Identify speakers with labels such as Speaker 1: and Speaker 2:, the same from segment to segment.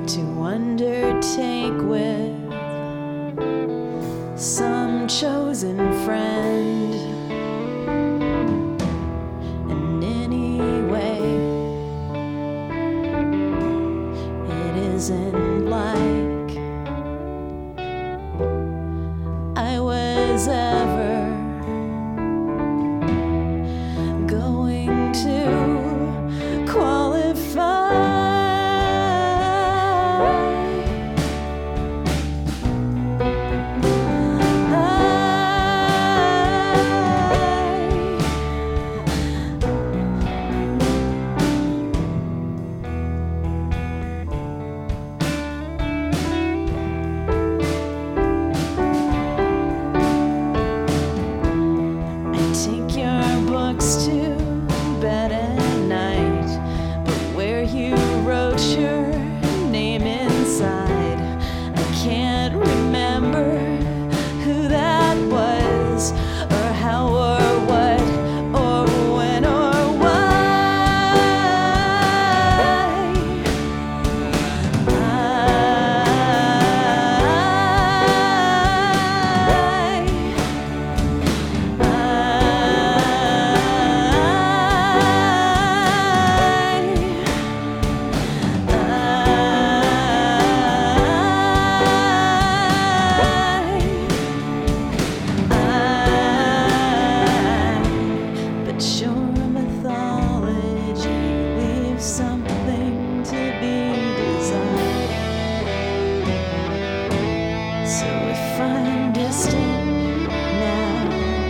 Speaker 1: to undertake with some chosen friend. And anyway, it isn't like I was ever going to qualify. Take your books to bed at night, but where you wrote your name inside, I can't remember who that was, or how, or what, or when, or why. But your mythology leaves something to be desired. So if I'm distant now,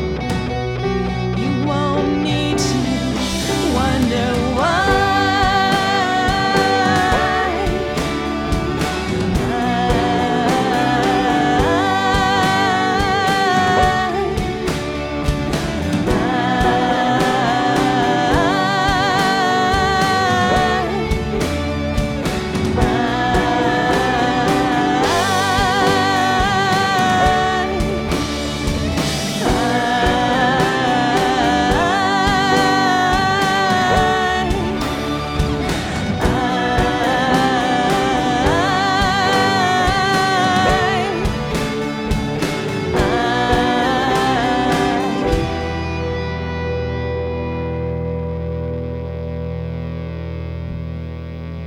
Speaker 1: you won't need to wonder why.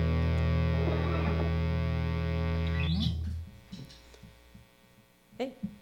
Speaker 1: Hey.